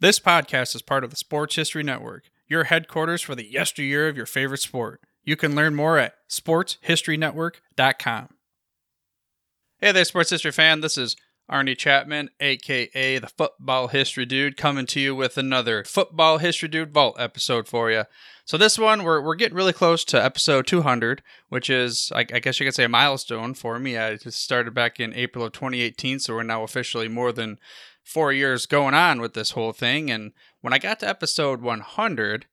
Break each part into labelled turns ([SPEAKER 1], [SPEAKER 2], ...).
[SPEAKER 1] This podcast is part of the Sports History Network, your headquarters for the yesteryear of your favorite sport. You can learn more at sportshistorynetwork.com. Hey there, sports history fan. This is Arnie Chapman, a.k.a. the Football History Dude, coming to you with another Football History Dude Vault episode for you. So this one, we're getting really close to episode 200, which is, I guess you could say, a milestone for me. I just started back in April of 2018, so we're now officially more than 4 years going on with this whole thing. And when I got to episode 100,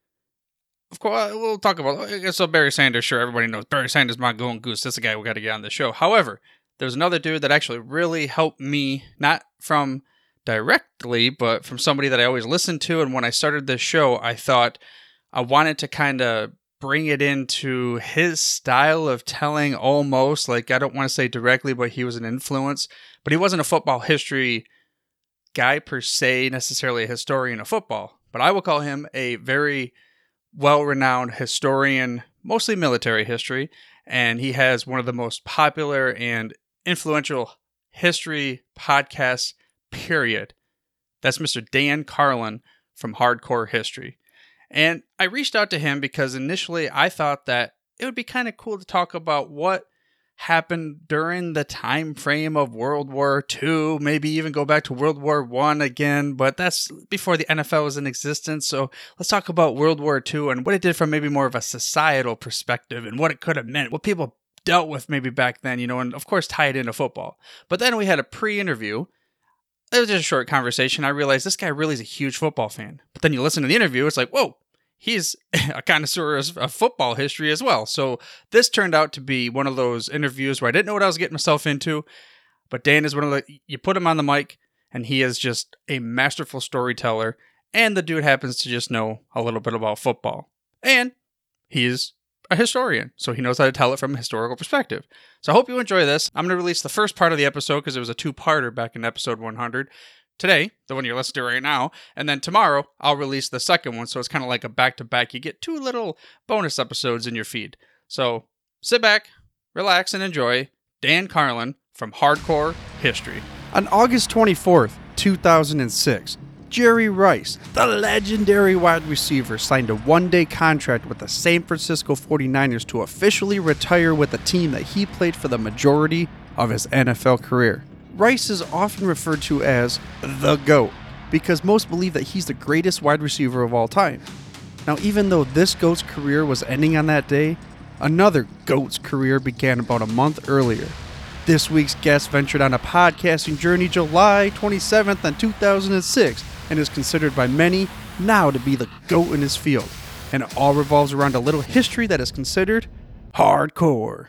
[SPEAKER 1] of course, we'll talk about, so Barry Sanders, sure, everybody knows Barry Sanders, my golden goose. That's the guy we got to get on the show. However, there's another dude that actually really helped me, not from directly, but from somebody that I always listened to. And when I started this show, I thought I wanted to kind of bring it into his style of telling almost. Like, I don't want to say directly, but he was an influence. But he wasn't a football history guy per se, necessarily a historian of football. But I will call him a very well-renowned historian, mostly military history. And he has one of the most popular and influential history podcasts, period. That's Mr. Dan Carlin from Hardcore History. And I reached out to him because initially I thought that it would be kind of cool to talk about what happened during the time frame of World War II, maybe even go back to World War I again, but that's before the NFL was in existence. So let's talk about World War II and what it did from maybe more of a societal perspective and what it could have meant, what people dealt with maybe back then, and of course tie it into football. But then we had a pre-interview. It was just a short conversation. I realized this guy really is a huge football fan. But then you listen to the interview, it's like, whoa, he's a connoisseur of football history as well. So this turned out to be one of those interviews where I didn't know what I was getting myself into. But Dan is one of you put him on the mic, and he is just a masterful storyteller. And the dude happens to just know a little bit about football. And he's a historian, so he knows how to tell it from a historical perspective. So I hope you enjoy this. I'm going to release the first part of the episode because it was a two-parter back in episode 100. Today, the one you're listening to right now, and then tomorrow, I'll release the second one, so it's kind of like a back-to-back. You get two little bonus episodes in your feed. So sit back, relax, and enjoy Dan Carlin from Hardcore History. On August 24th, 2006, Jerry Rice, the legendary wide receiver, signed a one-day contract with the San Francisco 49ers to officially retire with a team that he played for the majority of his NFL career. Rice is often referred to as the GOAT because most believe that he's the greatest wide receiver of all time. Now, even though this GOAT's career was ending on that day, another GOAT's career began about a month earlier. This week's guest ventured on a podcasting journey July 27th in 2006 and is considered by many now to be the GOAT in his field. And it all revolves around a little history that is considered hardcore.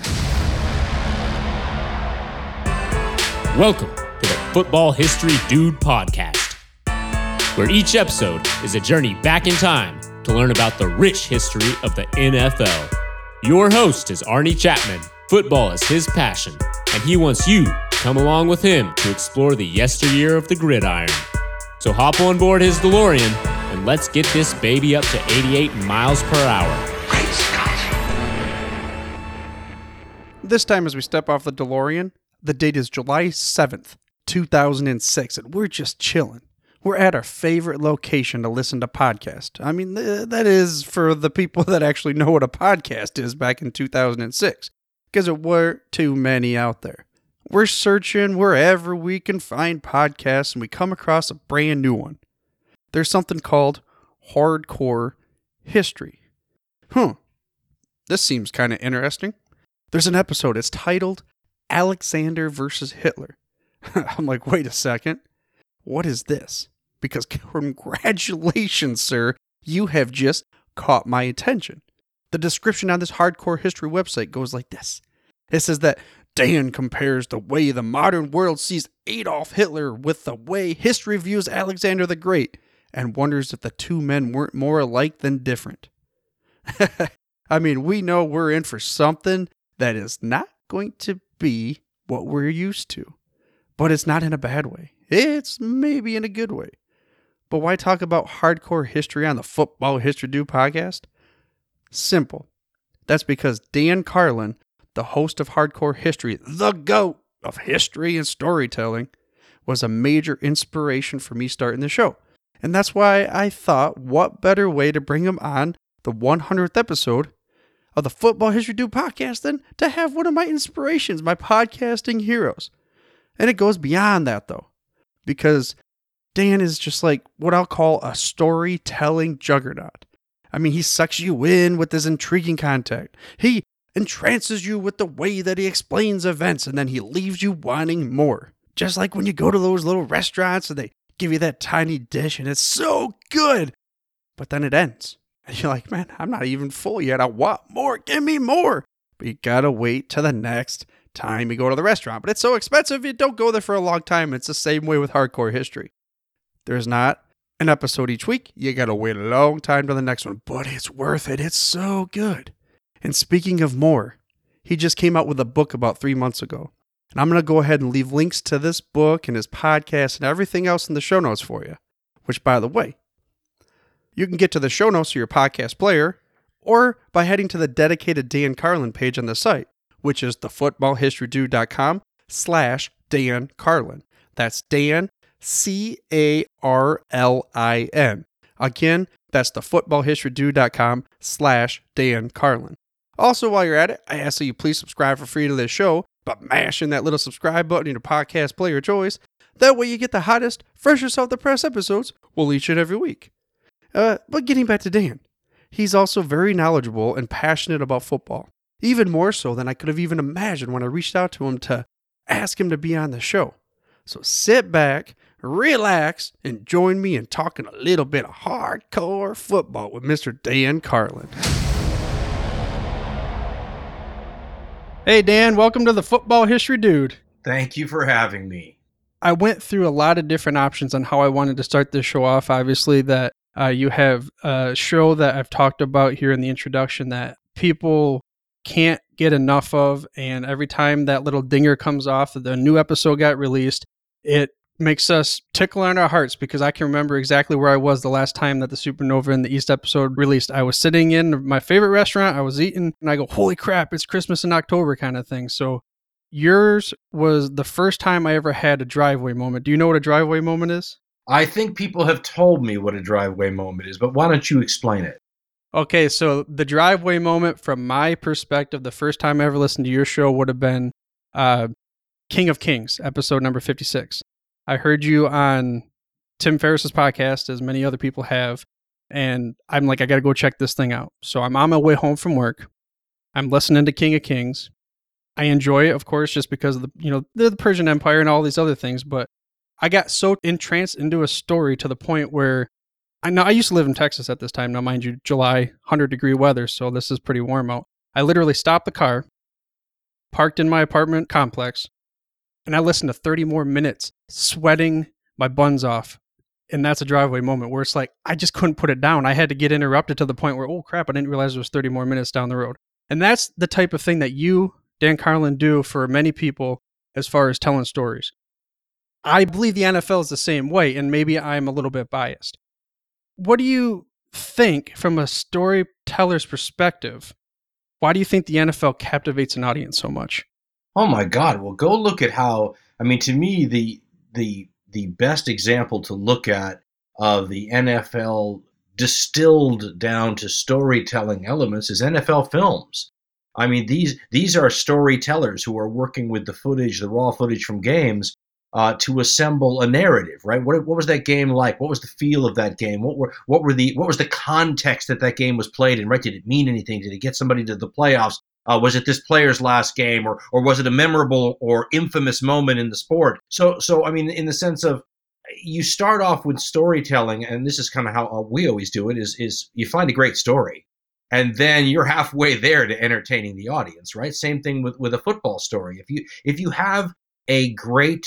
[SPEAKER 2] Welcome to the Football History Dude podcast, where each episode is a journey back in time to learn about the rich history of the NFL. Your host is Arnie Chapman. Football is his passion, and he wants you to come along with him to explore the yesteryear of the gridiron. So hop on board his DeLorean, and let's get this baby up to 88 miles per hour.
[SPEAKER 3] Great Scott!
[SPEAKER 1] This time as we step off the DeLorean, the date is July 7th, 2006, and we're just chilling. We're at our favorite location to listen to podcasts. I mean, that is for the people that actually know what a podcast is back in 2006, because there weren't too many out there. We're searching wherever we can find podcasts, and we come across a brand new one. There's something called Hardcore History. This seems kind of interesting. There's an episode, it's titled Alexander versus Hitler. I'm like, wait a second. What is this? Because congratulations, sir. You have just caught my attention. The description on this Hardcore History website goes like this. It says that Dan compares the way the modern world sees Adolf Hitler with the way history views Alexander the Great and wonders if the two men weren't more alike than different. I mean, we know we're in for something that is not going to be what we're used to. But it's not in a bad way. It's maybe in a good way. But why talk about hardcore history on the Football History Dude podcast? Simple. That's because Dan Carlin, the host of Hardcore History, the GOAT of history and storytelling, was a major inspiration for me starting the show. And that's why I thought, what better way to bring him on the 100th episode of the Football History Dude podcast than to have one of my inspirations, my podcasting heroes. And it goes beyond that, though, because Dan is just like what I'll call a storytelling juggernaut. I mean, he sucks you in with his intriguing content. He entrances you with the way that he explains events, and then he leaves you wanting more. Just like when you go to those little restaurants and they give you that tiny dish and it's so good, but then it ends. And you're like, man, I'm not even full yet. I want more. Give me more. But you gotta wait till the next time you go to the restaurant. But it's so expensive, you don't go there for a long time. It's the same way with hardcore history. There's not an episode each week. You gotta wait a long time till the next one. But it's worth it. It's so good. And speaking of more, he just came out with a book about 3 months ago. And I'm going to go ahead and leave links to this book and his podcast and everything else in the show notes for you. Which, by the way, you can get to the show notes of your podcast player or by heading to the dedicated Dan Carlin page on the site, which is thefootballhistorydude.com/Dan Carlin. That's Dan, Carlin. Again, that's thefootballhistorydude.com/Dan Carlin. Also, while you're at it, I ask that you please subscribe for free to this show by mashing that little subscribe button in your podcast player of choice. That way you get the hottest, freshest off the press episodes each and every week. But getting back to Dan, he's also very knowledgeable and passionate about football. Even more so than I could have even imagined when I reached out to him to ask him to be on the show. So sit back, relax, and join me in talking a little bit of hardcore football with Mr. Dan Carlin. Hey, Dan, welcome to the Football History Dude.
[SPEAKER 3] Thank you for having me.
[SPEAKER 1] I went through a lot of different options on how I wanted to start this show off. Obviously, that you have a show that I've talked about here in the introduction that people can't get enough of, and every time that little dinger comes off that the new episode got released, it makes us tickle on our hearts because I can remember exactly where I was the last time that the Supernova in the East episode released. I was sitting in my favorite restaurant, I was eating, and I go, holy crap, it's Christmas in October kind of thing. So yours was the first time I ever had a driveway moment. Do you know what a driveway moment is?
[SPEAKER 3] I think people have told me what a driveway moment is, but why don't you explain it?
[SPEAKER 1] Okay, so the driveway moment from my perspective, the first time I ever listened to your show would have been King of Kings, episode number 56. I heard you on Tim Ferriss's podcast, as many other people have, and I'm like, I got to go check this thing out. So I'm on my way home from work. I'm listening to King of Kings. I enjoy it, of course, just because of the Persian Empire and all these other things, but I got so entranced into a story to the point where I used to live in Texas at this time. Now, mind you, July, 100-degree weather, so this is pretty warm out. I literally stopped the car, parked in my apartment complex, and I listened to 30 more minutes sweating my buns off. And that's a driveway moment where it's like, I just couldn't put it down. I had to get interrupted to the point where, oh crap, I didn't realize there was 30 more minutes down the road. And that's the type of thing that you, Dan Carlin, do for many people as far as telling stories. I believe the NFL is the same way, and maybe I'm a little bit biased. What do you think from a storyteller's perspective? Why do you think the NFL captivates an audience so much?
[SPEAKER 3] Oh my God! Well, go look at how. I mean, to me, the best example to look at of the NFL distilled down to storytelling elements is NFL films. I mean, these are storytellers who are working with the footage, the raw footage from games, to assemble a narrative. Right? What was that game like? What was the feel of that game? What was the context that game was played in? Right? Did it mean anything? Did it get somebody to the playoffs? Was it this player's last game, or was it a memorable or infamous moment in the sport? So I mean, in the sense of, you start off with storytelling, and this is kind of how we always do it, is you find a great story, and then you're halfway there to entertaining the audience, right? Same thing with a football story. If you have a great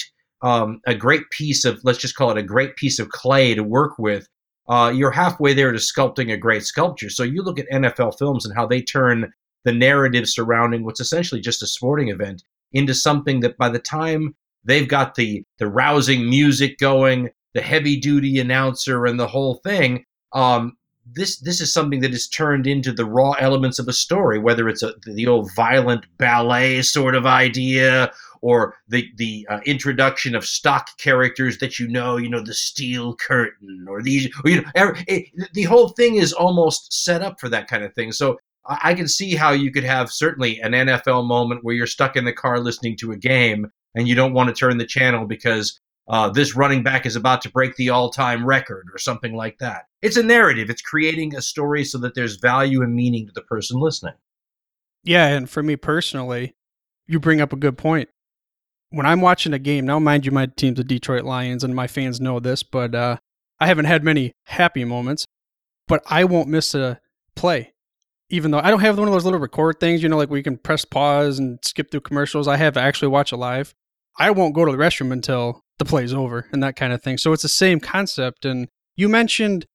[SPEAKER 3] piece of, let's just call it a great piece of clay to work with, you're halfway there to sculpting a great sculpture. So you look at NFL films and how they turn the narrative surrounding what's essentially just a sporting event into something that by the time they've got the rousing music going, the heavy-duty announcer, and the whole thing, this is something that is turned into the raw elements of a story, whether it's the old violent ballet sort of idea, or the introduction of stock characters that the Steel Curtain, or these, or, the whole thing is almost set up for that kind of thing. So I can see how you could have certainly an NFL moment where you're stuck in the car listening to a game and you don't want to turn the channel because this running back is about to break the all-time record or something like that. It's a narrative. It's creating a story so that there's value and meaning to the person listening.
[SPEAKER 4] Yeah, and for me personally, you bring up a good point. When I'm watching a game, now mind you, my team's the Detroit Lions, and my fans know this, but I haven't had many happy moments, but I won't miss a play. Even though I don't have one of those little record things, like where you can press pause and skip through commercials. I have to actually watch it live. I won't go to the restroom until the play's over and that kind of thing. So it's the same concept. And you mentioned,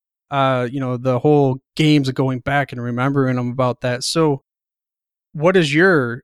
[SPEAKER 4] the whole games of going back and remembering them about that. So what is your,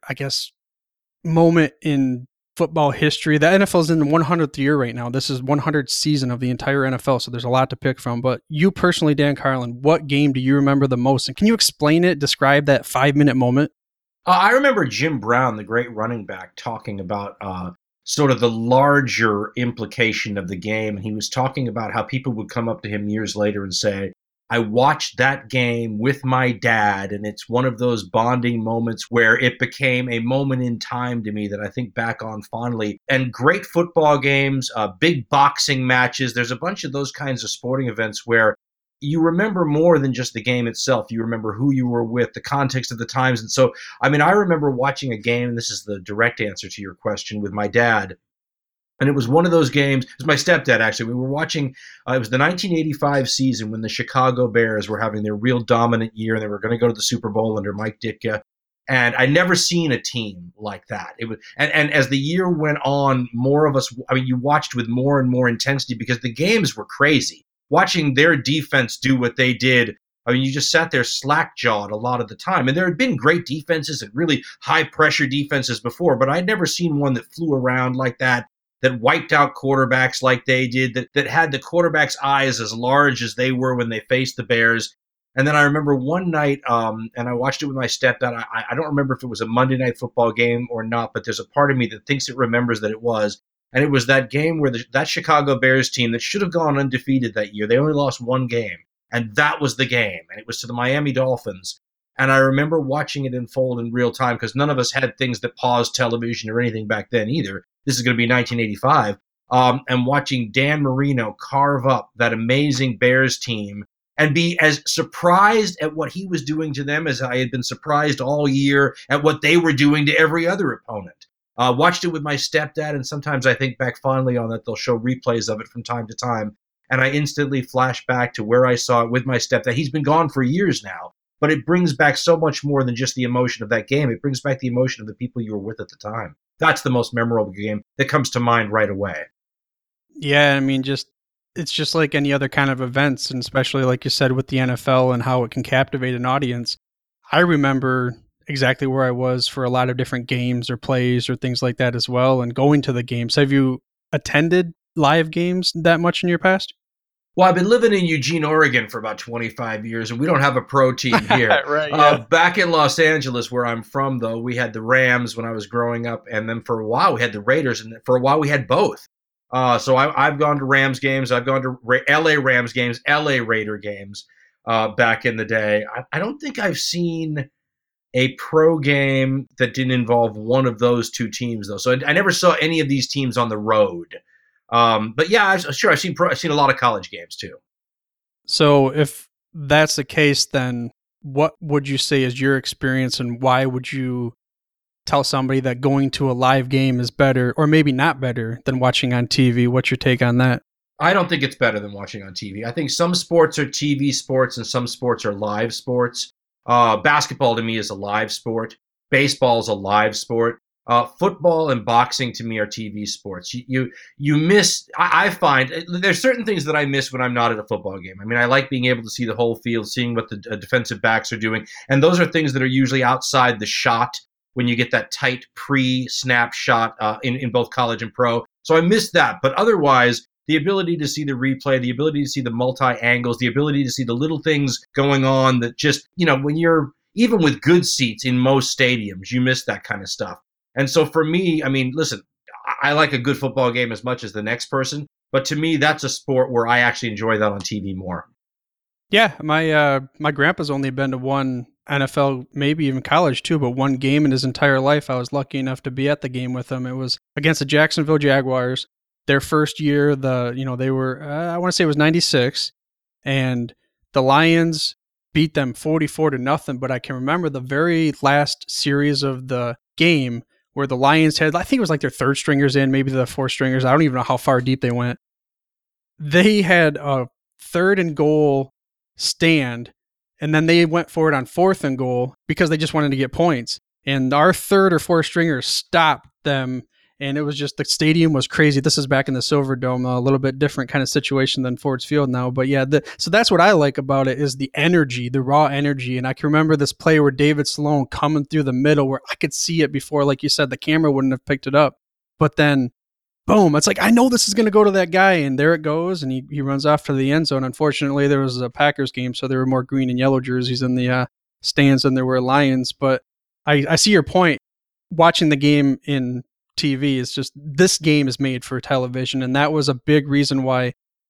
[SPEAKER 4] moment in football history? The NFL is in the 100th year right now. This is 100th season of the entire NFL, so there's a lot to pick from. But you personally, Dan Carlin, what game do you remember the most? And can you explain it, describe that 5-minute moment?
[SPEAKER 3] I remember Jim Brown, the great running back, talking about sort of the larger implication of the game. And he was talking about how people would come up to him years later and say, I watched that game with my dad, and it's one of those bonding moments where it became a moment in time to me that I think back on fondly. And great football games, big boxing matches. There's a bunch of those kinds of sporting events where you remember more than just the game itself. You remember who you were with, the context of the times. And so, I remember watching a game, and this is the direct answer to your question, with my dad. And it was one of those games. It was my stepdad, actually. We were watching, it was the 1985 season when the Chicago Bears were having their real dominant year, and they were going to go to the Super Bowl under Mike Ditka. And I'd never seen a team like that. It was, and as the year went on, more of us, you watched with more and more intensity because the games were crazy. Watching their defense do what they did, you just sat there slack-jawed a lot of the time. And there had been great defenses and really high-pressure defenses before, but I'd never seen one that flew around like that wiped out quarterbacks like they did, that had the quarterback's eyes as large as they were when they faced the Bears. And then I remember one night, and I watched it with my stepdad. I don't remember if it was a Monday Night Football game or not, but there's a part of me that thinks it remembers that it was. And it was that game where that Chicago Bears team that should have gone undefeated that year, they only lost one game. And that was the game. And it was to the Miami Dolphins. And I remember watching it unfold in real time because none of us had things that paused television or anything back then either. This is going to be 1985. And watching Dan Marino carve up that amazing Bears team and be as surprised at what he was doing to them as I had been surprised all year at what they were doing to every other opponent. Watched it with my stepdad, and sometimes I think back fondly on that. They'll show replays of it from time to time. And I instantly flash back to where I saw it with my stepdad. He's been gone for years now. But it brings back so much more than just the emotion of that game. It brings back the emotion of the people you were with at the time. That's the most memorable game that comes to mind right away.
[SPEAKER 4] Yeah, it's just like any other kind of events, and especially like you said with the NFL and how it can captivate an audience. I remember exactly where I was for a lot of different games or plays or things like that as well, and going to the games. Have you attended live games that much in your past?
[SPEAKER 3] Well, I've been living in Eugene, Oregon for about 25 years, and we don't have a pro team here.
[SPEAKER 4] Right, yeah.
[SPEAKER 3] Back in Los Angeles, where I'm from, though, we had the Rams when I was growing up, and then for a while we had the Raiders, and for a while we had both. So I've gone to Rams games. I've gone to L.A. Rams games, L.A. Raider games back in the day. I don't think I've seen a pro game that didn't involve one of those two teams, though. So I never saw any of these teams on the road. But yeah, I've seen a lot of college games too.
[SPEAKER 4] So if that's the case, then what would you say is your experience, and why would you tell somebody that going to a live game is better, or maybe not better, than watching on TV? What's your take on that?
[SPEAKER 3] I don't think it's better than watching on TV. I think some sports are TV sports and some sports are live sports. Basketball to me is a live sport. Baseball is a live sport. Football and boxing to me are TV sports. You miss. I find there's certain things that I miss when I'm not at a football game. I like being able to see the whole field, seeing what the defensive backs are doing, and those are things that are usually outside the shot when you get that tight pre-snap shot in both college and pro. So I miss that, but otherwise, the ability to see the replay, the ability to see the multi-angles, the ability to see the little things going on that just, when you're, even with good seats in most stadiums, you miss that kind of stuff. And so for me, listen, I like a good football game as much as the next person, but to me, that's a sport where I actually enjoy that on TV more.
[SPEAKER 4] Yeah, my grandpa's only been to one NFL, maybe even college too, but one game in his entire life. I was lucky enough to be at the game with him. It was against the Jacksonville Jaguars. Their first year, they were I want to say it was 96, and the Lions beat them 44-0. But I can remember the very last series of the game where the Lions had, I think it was like their third stringers in, maybe the fourth stringers. I don't even know how far deep they went. They had a 3rd and goal stand, and then they went for it on 4th and goal because they just wanted to get points. And our 3rd or 4th stringers stopped them, and it was just, the stadium was crazy. This is back in the Silver Dome, a little bit different kind of situation than Ford's Field now. But yeah, so that's what I like about it, is the energy, the raw energy. And I can remember this play where David Sloan coming through the middle, where I could see it before, like you said, the camera wouldn't have picked it up. But then boom, it's like, I know this is going to go to that guy, and there it goes, and he runs off to the end zone. Unfortunately, there was a Packers game, so there were more green and yellow jerseys in the stands than there were Lions. But I see your point. Watching the game in TV is just, this game is made for television, and that was a big reason why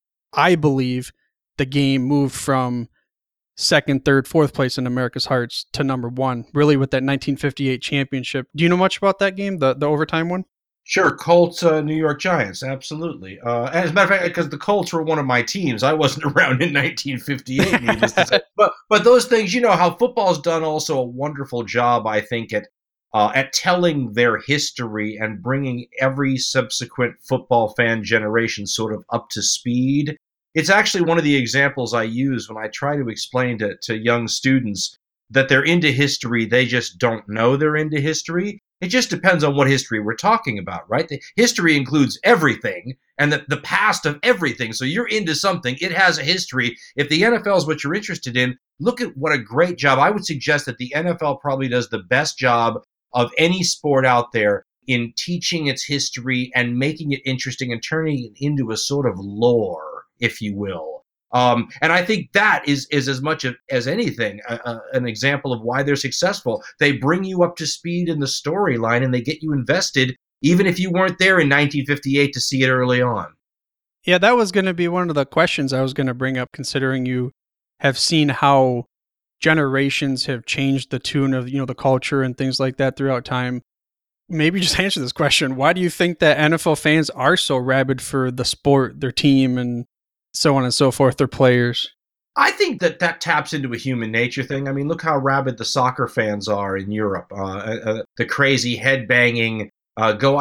[SPEAKER 4] I believe the game moved from 2nd, 3rd, 4th place in America's hearts to number 1, really with that 1958 championship. Do you know much about that game, the overtime one?
[SPEAKER 3] Sure, Colts, New York Giants, absolutely. As a matter of fact, because the Colts were one of my teams, I wasn't around in 1958, needless to say. But those things, you know, how football's done also a wonderful job, I think, at telling their history and bringing every subsequent football fan generation sort of up to speed. It's actually one of the examples I use when I try to explain to young students that they're into history. They just don't know they're into history. It just depends on what history we're talking about, right? The history includes everything and the past of everything. So you're into something, it has a history. If the NFL is what you're interested in, look at what a great job. I would suggest that the NFL probably does the best job of any sport out there in teaching its history and making it interesting and turning it into a sort of lore, if you will. And I think that is as much as anything an example of why they're successful. They bring you up to speed in the storyline, and they get you invested, even if you weren't there in 1958 to see it early on.
[SPEAKER 4] Yeah, that was going to be one of the questions I was going to bring up, considering you have seen how generations have changed the tune of, the culture and things like that throughout time. Maybe just answer this question. Why do you think that NFL fans are so rabid for the sport, their team, and so on and so forth, their players?
[SPEAKER 3] I think that taps into a human nature thing. I mean, look how rabid the soccer fans are in Europe. The crazy head-banging go.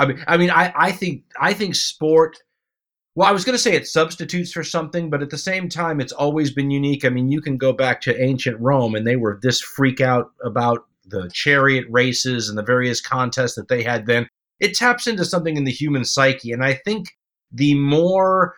[SPEAKER 3] I think sport. Well, I was going to say it substitutes for something, but at the same time, it's always been unique. I mean, you can go back to ancient Rome, and they were this freak out about the chariot races and the various contests that they had then. It taps into something in the human psyche, and I think the more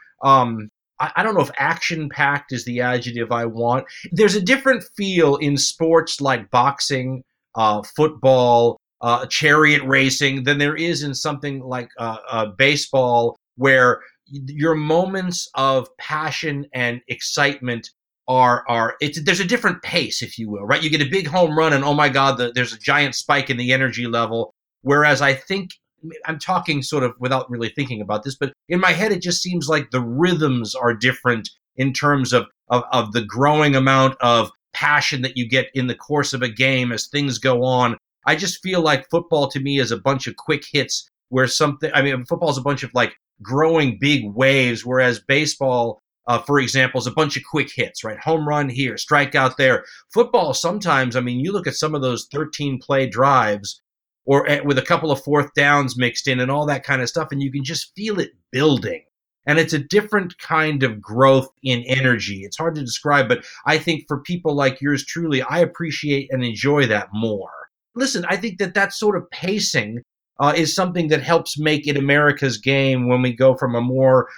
[SPEAKER 3] I don't know if action-packed is the adjective I want. There's a different feel in sports like boxing, football, chariot racing than there is in something like baseball, where your moments of passion and excitement there's a different pace, if you will, right? You get a big home run and, oh my God, there's a giant spike in the energy level. Whereas I think, I'm talking sort of without really thinking about this, but in my head, it just seems like the rhythms are different in terms of the growing amount of passion that you get in the course of a game as things go on. I just feel like football to me is a bunch of quick hits where football is a bunch of like growing big waves, whereas baseball, for example, is a bunch of quick hits, right? Home run here, strikeout there. Football sometimes, you look at some of those 13-play drives, or with a couple of fourth downs mixed in and all that kind of stuff, and you can just feel it building. And it's a different kind of growth in energy. It's hard to describe, but I think for people like yours truly, I appreciate and enjoy that more. Listen, I think that sort of pacing is something that helps make it America's game when we go from a more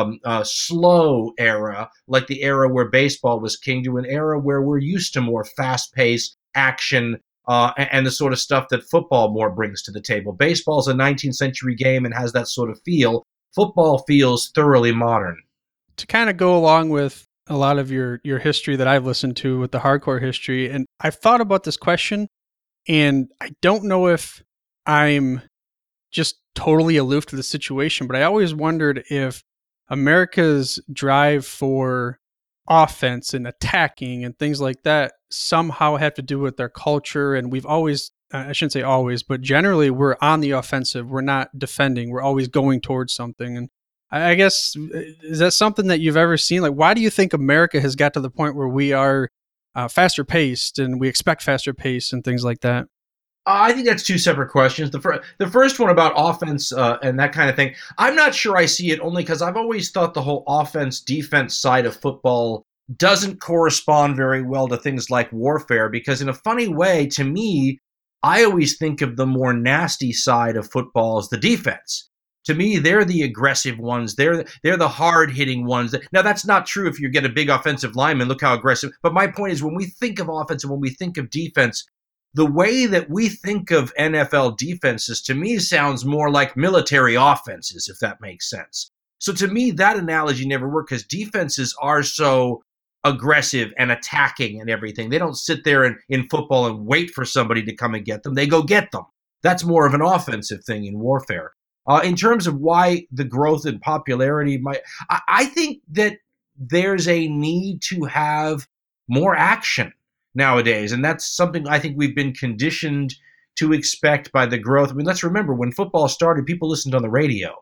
[SPEAKER 3] slow era, like the era where baseball was king, to an era where we're used to more fast-paced action, and the sort of stuff that football more brings to the table. Baseball's a 19th century game and has that sort of feel. Football feels thoroughly modern.
[SPEAKER 4] To kind of go along with a lot of your history that I've listened to with the hardcore history, and I've thought about this question, and I don't know if I'm just totally aloof to the situation, but I always wondered if America's drive for offense and attacking and things like that somehow have to do with their culture. And we've always, I shouldn't say always, but generally we're on the offensive. We're not defending. We're always going towards something. And I guess, is that something that you've ever seen? Like, why do you think America has got to the point where we are faster paced and we expect faster pace and things like that?
[SPEAKER 3] I think that's two separate questions. The first one about offense and that kind of thing, I'm not sure I see it, only because I've always thought the whole offense-defense side of football doesn't correspond very well to things like warfare, because in a funny way, to me, I always think of the more nasty side of football as the defense. To me, they're the aggressive ones. They're the hard-hitting ones. Now, that's not true if you get a big offensive lineman. Look how aggressive. But my point is, when we think of offense and when we think of defense, the way that we think of NFL defenses, to me, sounds more like military offenses, if that makes sense. So to me, that analogy never worked, because defenses are so aggressive and attacking and everything. They don't sit there in football and wait for somebody to come and get them. They go get them. That's more of an offensive thing in warfare. In terms of why the growth in popularity, I think that there's a need to have more action nowadays, and that's something I think we've been conditioned to expect by the growth. I mean, let's remember, when football started, people listened on the radio.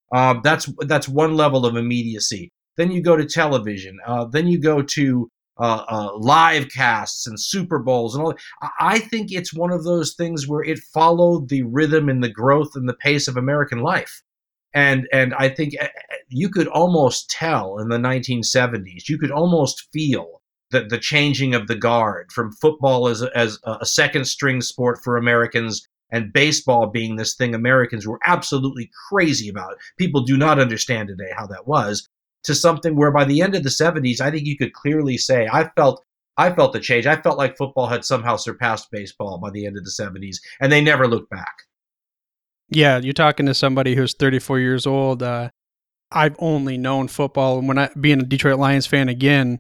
[SPEAKER 3] That's one level of immediacy. Then you go to television. Then you go to live casts and Super Bowls and all that. I think it's one of those things where it followed the rhythm and the growth and the pace of American life. And I think you could almost tell in the 1970s, you could almost feel the changing of the guard from football as a second string sport for Americans, and baseball being this thing Americans were absolutely crazy about. People do not understand today how that was, to something where by the end of the 70s, I think you could clearly say, I felt the change. I felt like football had somehow surpassed baseball by the end of the 70s, and they never looked back.
[SPEAKER 4] Yeah, you're talking to somebody who's 34 years old. I've only known football. And being a Detroit Lions fan again,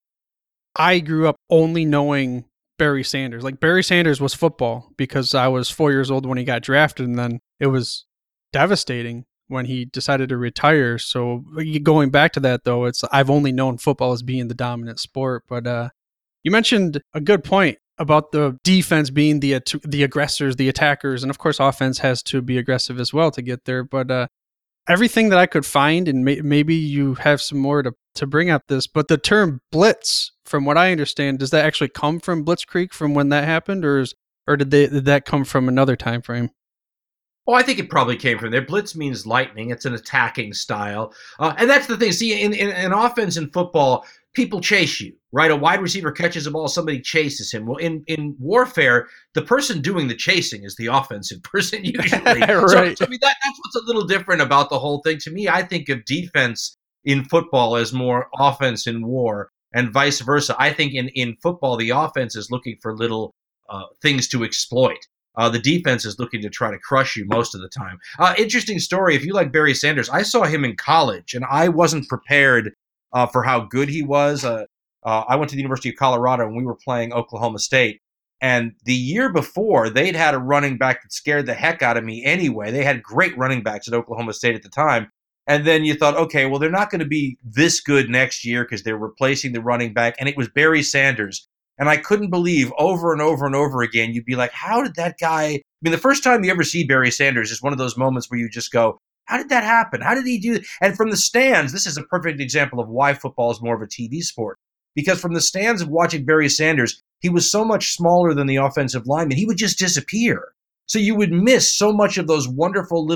[SPEAKER 4] I grew up only knowing Barry Sanders. Like, Barry Sanders was football because I was 4 years old when he got drafted, and then it was devastating when he decided to retire. So going back to that, though, I've only known football as being the dominant sport. But you mentioned a good point about the defense being the aggressors, the attackers, and of course offense has to be aggressive as well to get there. But everything that I could find, and maybe you have some more to bring up this, but the term blitz, from what I understand, does that actually come from Blitzkrieg, from when that happened, or did that come from another time frame?
[SPEAKER 3] Oh, I think it probably came from there. Blitz means lightning. It's an attacking style. And that's the thing. See, in offense in football, people chase you, right? A wide receiver catches a ball, somebody chases him. Well, in warfare, the person doing the chasing is the offensive person usually.
[SPEAKER 4] Right.
[SPEAKER 3] So I mean, that's what's a little different about the whole thing. To me, I think of defense in football as more offense in war, and vice versa. I think in football, the offense is looking for little things to exploit. The defense is looking to try to crush you most of the time. Interesting story. If you like Barry Sanders, I saw him in college, and I wasn't prepared for how good he was. I went to the University of Colorado, and we were playing Oklahoma State. And the year before, they'd had a running back that scared the heck out of me anyway. They had great running backs at Oklahoma State at the time. And then you thought, okay, well, they're not going to be this good next year because they're replacing the running back. And it was Barry Sanders. And I couldn't believe over and over and over again, you'd be like, how did that guy... I mean, the first time you ever see Barry Sanders is one of those moments where you just go, how did that happen? How did he do that? And from the stands, this is a perfect example of why football is more of a TV sport. Because from the stands of watching Barry Sanders, he was so much smaller than the offensive lineman, he would just disappear. So you would miss so much of those wonderful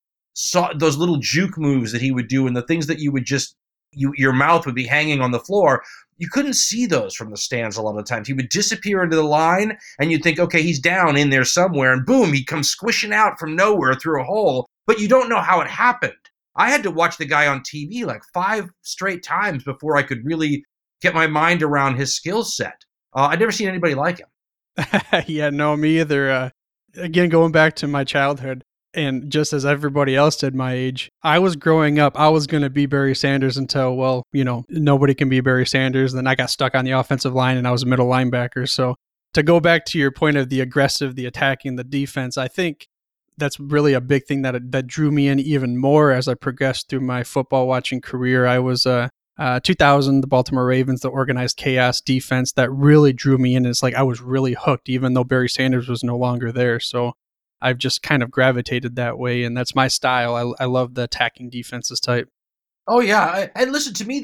[SPEAKER 3] those little juke moves that he would do, and the things that you would just... your mouth would be hanging on the floor. You couldn't see those from the stands a lot of times. He would disappear into the line, and you'd think, okay, he's down in there somewhere, and boom, he'd come squishing out from nowhere through a hole, but you don't know how it happened. I had to watch the guy on TV like 5 straight times before I could really get my mind around his skill set. I'd never seen anybody like him.
[SPEAKER 4] Yeah, no, me either. Again, going back to my childhood, and just as everybody else did my age, I was growing up, I was going to be Barry Sanders until, well, nobody can be Barry Sanders. Then I got stuck on the offensive line, and I was a middle linebacker. So to go back to your point of the aggressive, the attacking, the defense, I think that's really a big thing that drew me in even more as I progressed through my football watching career. I was 2000, the Baltimore Ravens, the organized chaos defense that really drew me in. It's like I was really hooked, even though Barry Sanders was no longer there. So I've just kind of gravitated that way, and that's my style. I love the attacking defenses type.
[SPEAKER 3] Oh yeah, and listen to me.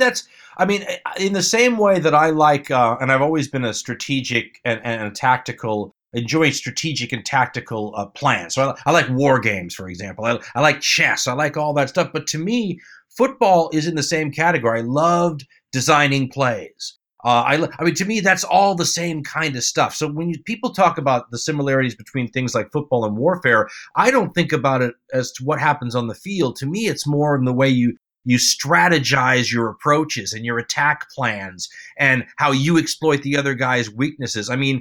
[SPEAKER 3] In the same way that I like, and I've always been a strategic and a tactical, enjoy strategic and tactical plans. So I like war games, for example. I like chess. I like all that stuff. But to me, football is in the same category. I loved designing plays. To me, that's all the same kind of stuff. So when people talk about the similarities between things like football and warfare, I don't think about it as to what happens on the field. To me, it's more in the way you strategize your approaches and your attack plans and how you exploit the other guy's weaknesses. I mean,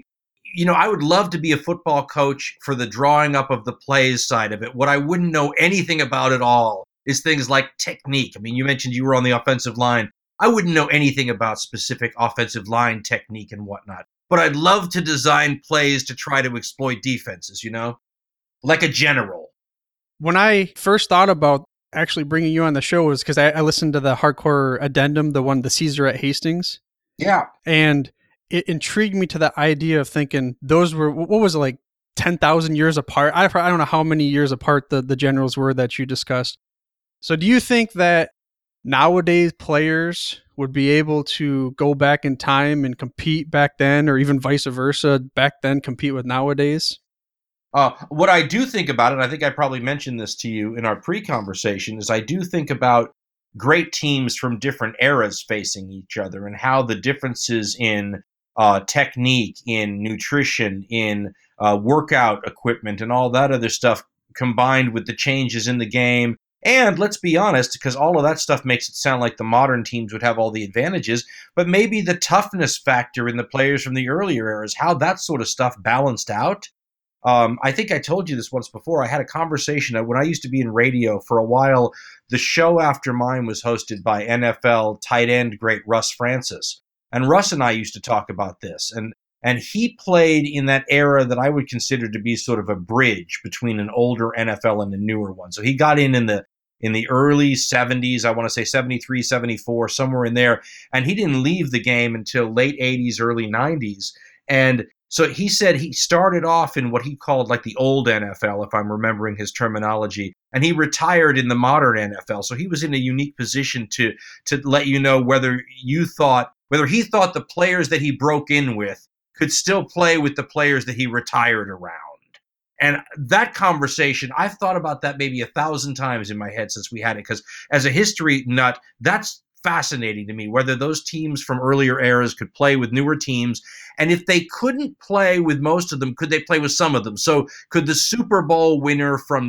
[SPEAKER 3] I would love to be a football coach for the drawing up of the plays side of it. What I wouldn't know anything about at all is things like technique. I mean, you mentioned you were on the offensive line. I wouldn't know anything about specific offensive line technique and whatnot. But I'd love to design plays to try to exploit defenses, like a general.
[SPEAKER 4] When I first thought about actually bringing you on the show was because I listened to the Hardcore Addendum, the Caesar at Hastings.
[SPEAKER 3] Yeah.
[SPEAKER 4] And it intrigued me to the idea of thinking those were, what was it, like 10,000 years apart? I don't know how many years apart the generals were that you discussed. So do you think that nowadays players would be able to go back in time and compete back then, or even vice versa, back then compete with nowadays?
[SPEAKER 3] What I do think about it, I think I probably mentioned this to you in our pre-conversation, is I do think about great teams from different eras facing each other and how the differences in technique, in nutrition, in workout equipment, and all that other stuff combined with the changes in the game. And let's be honest, because all of that stuff makes it sound like the modern teams would have all the advantages, but maybe the toughness factor in the players from the earlier eras, how that sort of stuff balanced out. I think I told you this once before. I had a conversation when I used to be in radio for a while. The show after mine was hosted by NFL tight end great Russ Francis. And Russ and I used to talk about this. And he played in that era that I would consider to be sort of a bridge between an older NFL and a newer one. So he got in the early 70s, I want to say 73, 74, somewhere in there. And he didn't leave the game until late 80s, early 90s. And so he said he started off in what he called like the old NFL, if I'm remembering his terminology, and he retired in the modern NFL. So he was in a unique position to let you know whether he thought the players that he broke in with could still play with the players that he retired around. And that conversation, I've thought about that maybe 1,000 times in my head since we had it, because as a history nut, that's fascinating to me, whether those teams from earlier eras could play with newer teams. And if they couldn't play with most of them, could they play with some of them? So could the Super Bowl winner from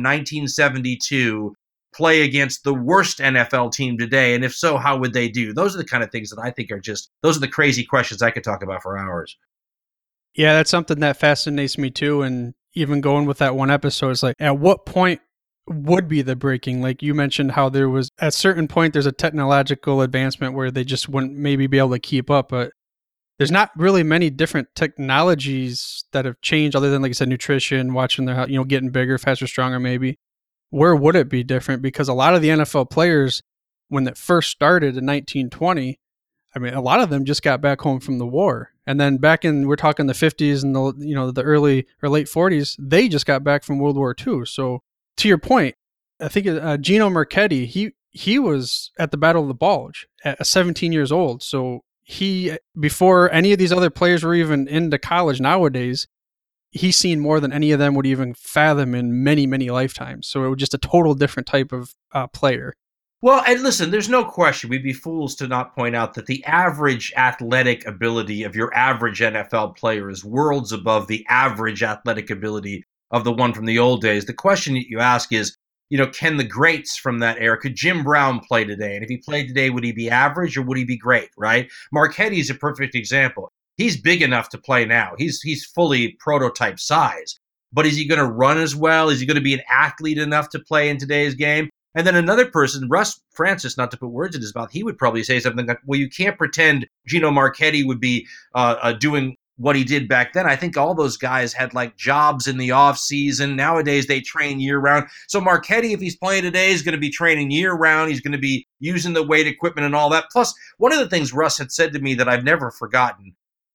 [SPEAKER 3] 1972 play against the worst NFL team today? And if so, how would they do? Those are the kind of things that I think those are the crazy questions I could talk about for hours.
[SPEAKER 4] Yeah, that's something that fascinates me too. And even going with that one episode, it's like, at what point would be the breaking? Like you mentioned how there was, at a certain point, there's a technological advancement where they just wouldn't maybe be able to keep up, but there's not really many different technologies that have changed other than, like I said, nutrition, watching their, getting bigger, faster, stronger, maybe. Where would it be different? Because a lot of the NFL players, when it first started in 1920, I mean, a lot of them just got back home from the war. And then we're talking the 50s and the early or late 40s, they just got back from World War II. So to your point, I think Gino Marchetti, he was at the Battle of the Bulge at 17 years old. So he, before any of these other players were even into college nowadays, he's seen more than any of them would even fathom in many, many lifetimes. So it was just a total different type of player.
[SPEAKER 3] Well, and listen, there's no question. We'd be fools to not point out that the average athletic ability of your average NFL player is worlds above the average athletic ability of the one from the old days. The question that you ask is, can the greats from that era, could Jim Brown play today? And if he played today, would he be average or would he be great, right? Marchetti is a perfect example. He's big enough to play now. He's fully prototype size. But is he going to run as well? Is he going to be an athlete enough to play in today's game? And then another person, Russ Francis, not to put words in his mouth, he would probably say something like, well, you can't pretend Gino Marchetti would be doing what he did back then. I think all those guys had like jobs in the off season. Nowadays they train year round. So Marchetti, if he's playing today, is going to be training year round. He's going to be using the weight equipment and all that. Plus, one of the things Russ had said to me that I've never forgotten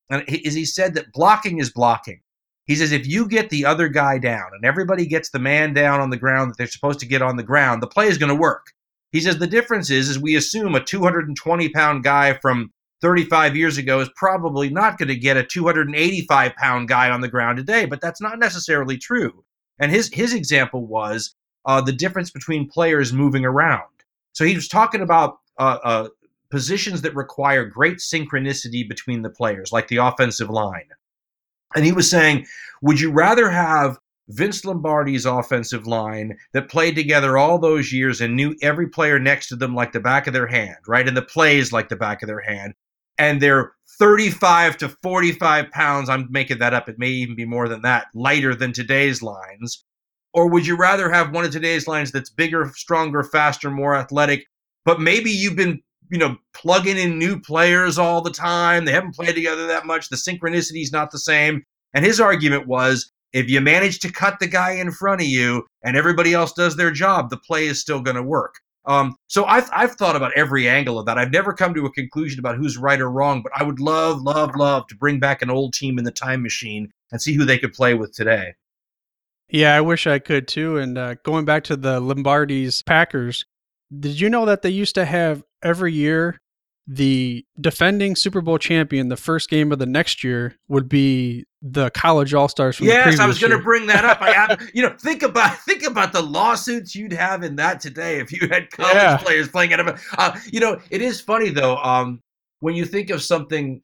[SPEAKER 3] is he said that blocking is blocking. He says, if you get the other guy down and everybody gets the man down on the ground that they're supposed to get on the ground, the play is going to work. He says the difference is we assume a 220-pound guy from 35 years ago is probably not going to get a 285-pound guy on the ground today, but that's not necessarily true. And his example was the difference between players moving around. So he was talking about positions that require great synchronicity between the players, like the offensive line. And he was saying, would you rather have Vince Lombardi's offensive line that played together all those years and knew every player next to them like the back of their hand, right? And the plays like the back of their hand, and they're 35 to 45 pounds, I'm making that up, it may even be more than that, lighter than today's lines? Or would you rather have one of today's lines that's bigger, stronger, faster, more athletic, but maybe you've been plugging in new players all the time. They haven't played together that much. The synchronicity is not the same. And his argument was, if you manage to cut the guy in front of you and everybody else does their job, the play is still going to work. So I've thought about every angle of that. I've never come to a conclusion about who's right or wrong, but I would love to bring back an old team in the time machine and see who they could play with today.
[SPEAKER 4] Yeah, I wish I could too. And going back to the Lombardi's Packers, did you know that they used to have every year the defending Super Bowl champion, the first game of the next year would be the college all-stars from the previous year?
[SPEAKER 3] Yes, I was going to bring that up. Think about the lawsuits you'd have in that today if you had college players playing NFL. It is funny though, when you think of something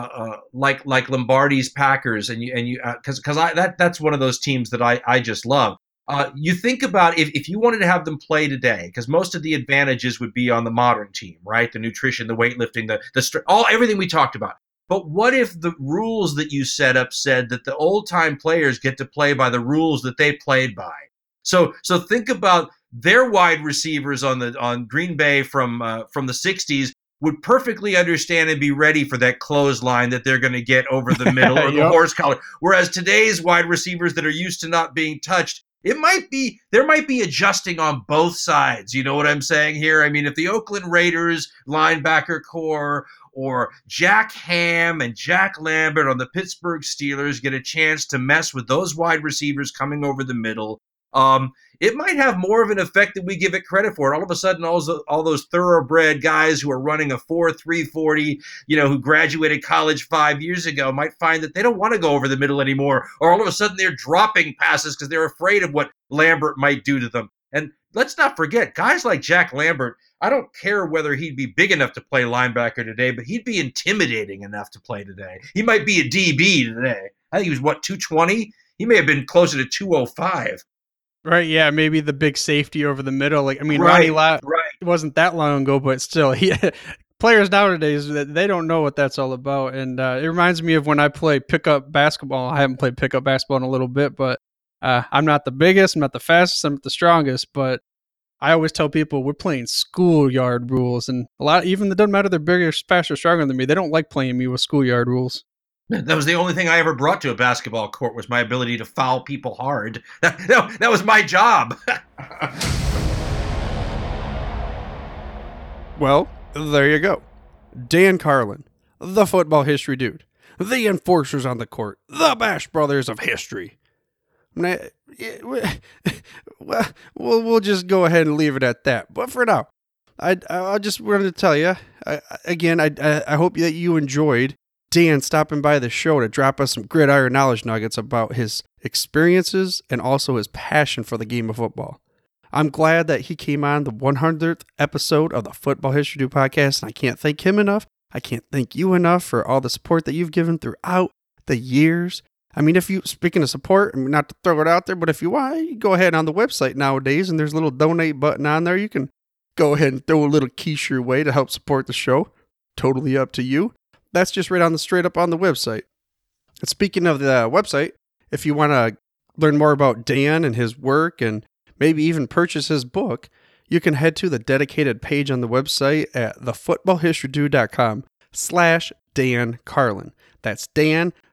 [SPEAKER 3] like Lombardi's Packers, and you because that's one of those teams that I just love. You think about if you wanted to have them play today, because most of the advantages would be on the modern team, right? The nutrition, the weightlifting, everything we talked about. But what if the rules that you set up said that the old-time players get to play by the rules that they played by? So think about their wide receivers on Green Bay from the 60s would perfectly understand and be ready for that clothesline that they're going to get over the middle or the horse collar. Whereas today's wide receivers that are used to not being touched, there might be adjusting on both sides. You know what I'm saying here? I mean, if the Oakland Raiders linebacker core or Jack Ham and Jack Lambert on the Pittsburgh Steelers get a chance to mess with those wide receivers coming over the middle, it might have more of an effect than we give it credit for. All of a sudden, all those thoroughbred guys who are running a 4.340, who graduated college 5 years ago, might find that they don't want to go over the middle anymore. Or all of a sudden, they're dropping passes because they're afraid of what Lambert might do to them. And let's not forget, guys like Jack Lambert, I don't care whether he'd be big enough to play linebacker today, but he'd be intimidating enough to play today. He might be a DB today. I think he was, 220? He may have been closer to 205.
[SPEAKER 4] Right, yeah, maybe the big safety over the middle.
[SPEAKER 3] Ronnie
[SPEAKER 4] Lott, it wasn't that long ago, but still, players nowadays, they don't know what that's all about. And it reminds me of when I play pickup basketball. I haven't played pickup basketball in a little bit, but I'm not the biggest, I'm not the fastest, I'm not the strongest, but I always tell people we're playing schoolyard rules. And even it doesn't matter they're bigger, faster, stronger than me, they don't like playing me with schoolyard rules.
[SPEAKER 3] That was the only thing I ever brought to a basketball court, was my ability to foul people hard. That was my job.
[SPEAKER 4] Well, there you go. Dan Carlin, the football history dude, the enforcers on the court, the Bash Brothers of history. Well, we'll just go ahead and leave it at that. But for now, I just wanted to tell you, I hope that you enjoyed Dan stopping by the show to drop us some gridiron knowledge nuggets about his experiences and also his passion for the game of football. I'm glad that he came on the 100th episode of the Football History Dude podcast, and I can't thank him enough. I can't thank you enough for all the support that you've given throughout the years. I mean, speaking of support, not to throw it out there, but if you want, you go ahead on the website nowadays, and there's a little donate button on there. You can go ahead and throw a little quiche your way to help support the show. Totally up to you. That's just right straight up on the website. And speaking of the website, if you want to learn more about Dan and his work and maybe even purchase his book, you can head to the dedicated page on the website at thefootballhistorydude.com/Dan Carlin. That's Dan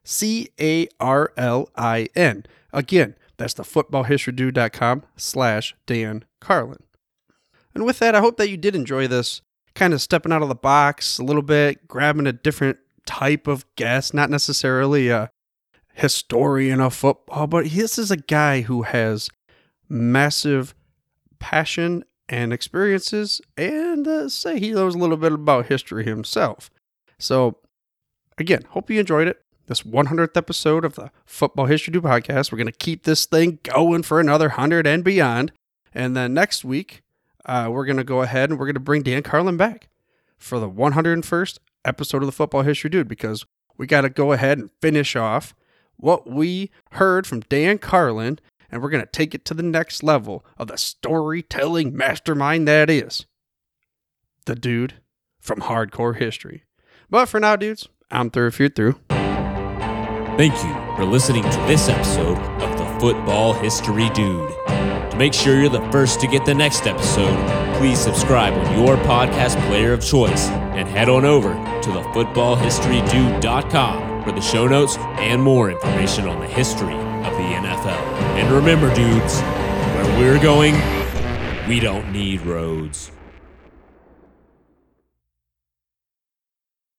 [SPEAKER 4] CARLIN. Again, that's the footballhistorydude.com/Dan Carlin. And with that, I hope that you did enjoy this, kind of stepping out of the box a little bit, grabbing a different type of guest, not necessarily a historian of football, but this is a guy who has massive passion and experiences, and say he knows a little bit about history himself. So, again, hope you enjoyed it. This 100th episode of the Football History Dude podcast. We're going to keep this thing going for another 100 and beyond. And then next week, we're going to go ahead and we're going to bring Dan Carlin back for the 101st episode of the Football History Dude, because we got to go ahead and finish off what we heard from Dan Carlin, and we're going to take it to the next level of the storytelling mastermind that is the dude from Hardcore History. But for now, dudes, I'm through if you're through.
[SPEAKER 2] Thank you for listening to this episode of the Football History Dude. To make sure you're the first to get the next episode, please subscribe on your podcast player of choice and head on over to thefootballhistorydude.com for the show notes and more information on the history of the NFL. And remember, dudes, where we're going, we don't need roads.